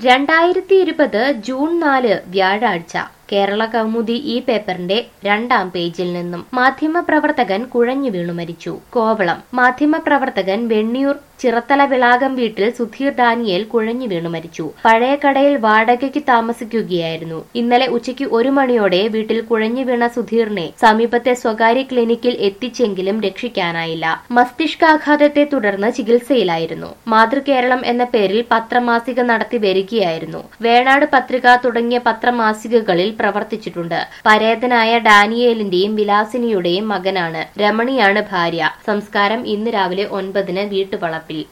2020 June 4 വ്യാഴാഴ്ച കേരള കൗമുദി ഈ പേപ്പറിന്റെ 2ാം പേജിൽ നിന്നും മാധ്യമപ്രവർത്തകൻ കുഴഞ്ഞു വീണു മരിച്ചു. കോവളം. മാധ്യമപ്രവർത്തകൻ വെണ്ണിയൂർ ചിറത്തല വിളാകം വീട്ടിൽ സുധീർ ഡാനിയേൽ കുഴഞ്ഞു വീണു മരിച്ചു. പഴയ കടയിൽ വാടകയ്ക്ക് താമസിക്കുകയായിരുന്നു. ഇന്നലെ ഉച്ചയ്ക്ക് 1 മണിയോടെ വീട്ടിൽ കുഴഞ്ഞു വീണ സുധീറിനെ സമീപത്തെ സ്വകാര്യ ക്ലിനിക്കിൽ എത്തിച്ചെങ്കിലും രക്ഷിക്കാനായില്ല. മസ്തിഷ്കാഘാതത്തെ തുടർന്ന് ചികിത്സയിലായിരുന്നു. മാതൃകേരളം എന്ന പേരിൽ പത്രമാസിക നടത്തി വരികയായിരുന്നു. വേണാട് പത്രിക തുടങ്ങിയ പത്രമാസികകളിൽ പ്രവർത്തിച്ചിട്ടുണ്ട്. പരേതനായ ഡാനിയേലിന്റെയും വിലാസിനിയുടെയും മകനാണ്. രമണിയാണ് ഭാര്യ. സംസ്കാരം ഇന്ന് രാവിലെ 9-ന് വീട്ടുവളപ്പിൽ.